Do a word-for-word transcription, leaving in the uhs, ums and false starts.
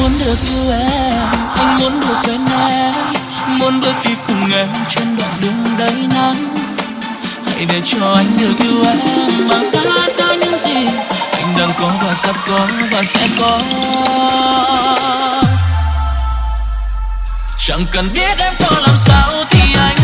muốn được yêu em, anh muốn được bên em, muốn bước đi cùng em trên đoạn đường đầy nắng. Hãy để cho anh được yêu em bằng tất cả những gì anh đang có và sắp có và sẽ có. Chẳng cần biết em có làm sao thì anh